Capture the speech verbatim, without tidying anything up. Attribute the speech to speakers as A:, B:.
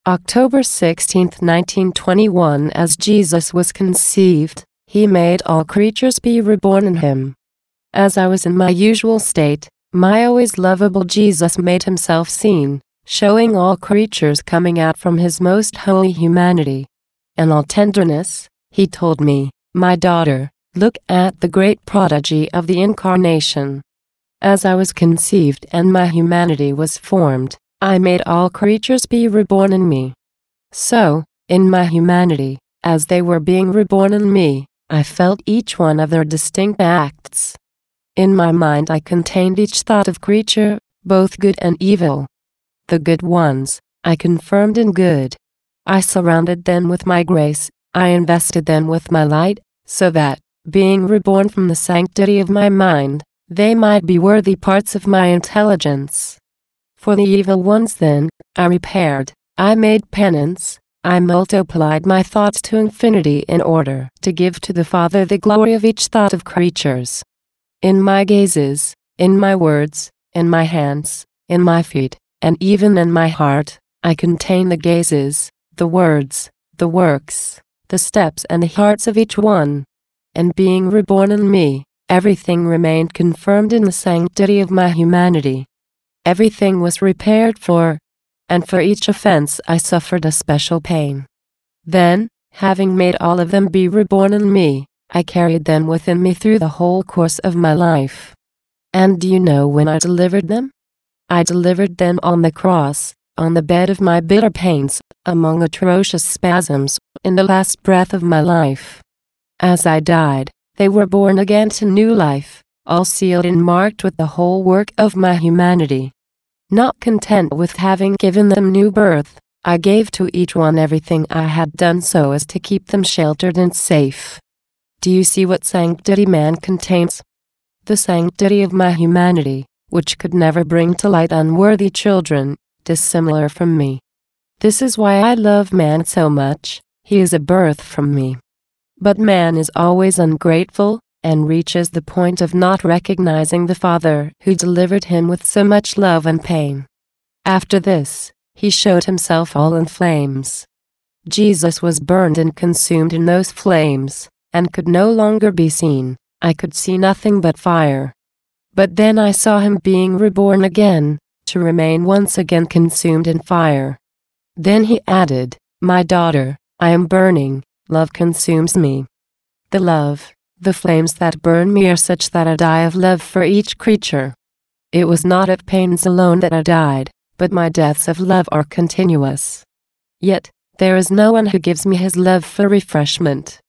A: October sixteenth, nineteen twenty-one. As Jesus was conceived, he made all creatures be reborn in him. As I was in my usual state, my always lovable Jesus made himself seen, showing all creatures coming out from his most holy humanity. In all tenderness, he told me, "My daughter, look at the great prodigy of the Incarnation. As I was conceived and my humanity was formed, I made all creatures be reborn in me. So, in my humanity, as they were being reborn in me, I felt each one of their distinct acts. In my mind I contained each thought of creature, both good and evil. The good ones, I confirmed in good. I surrounded them with my grace, I invested them with my light, so that, being reborn from the sanctity of my mind, they might be worthy parts of my intelligence. For the evil ones then, I repaired, I made penance, I multiplied my thoughts to infinity in order to give to the Father the glory of each thought of creatures. In my gazes, in my words, in my hands, in my feet, and even in my heart, I contain the gazes, the words, the works, the steps and the hearts of each one. And being reborn in me, everything remained confirmed in the sanctity of my humanity. Everything was repaired for, and for each offense I suffered a special pain. Then, having made all of them be reborn in me, I carried them within me through the whole course of my life. And do you know when I delivered them? I delivered them on the cross, on the bed of my bitter pains, among atrocious spasms, in the last breath of my life. As I died, they were born again to new life, all sealed and marked with the whole work of my humanity. Not content with having given them new birth, I gave to each one everything I had done so as to keep them sheltered and safe. Do you see what sanctity man contains? The sanctity of my humanity, which could never bring to light unworthy children, dissimilar from me. This is why I love man so much, he is a birth from me. But man is always ungrateful, and reaches the point of not recognizing the Father who delivered him with so much love and pain. After this, he showed himself all in flames. Jesus was burned and consumed in those flames, and could no longer be seen. I could see nothing but fire. But then I saw him being reborn again, to remain once again consumed in fire. Then he added, "My daughter, I am burning, love consumes me. The love, the flames that burn me are such that I die of love for each creature. It was not of pains alone that I died, but my deaths of love are continuous. Yet, there is no one who gives me his love for refreshment.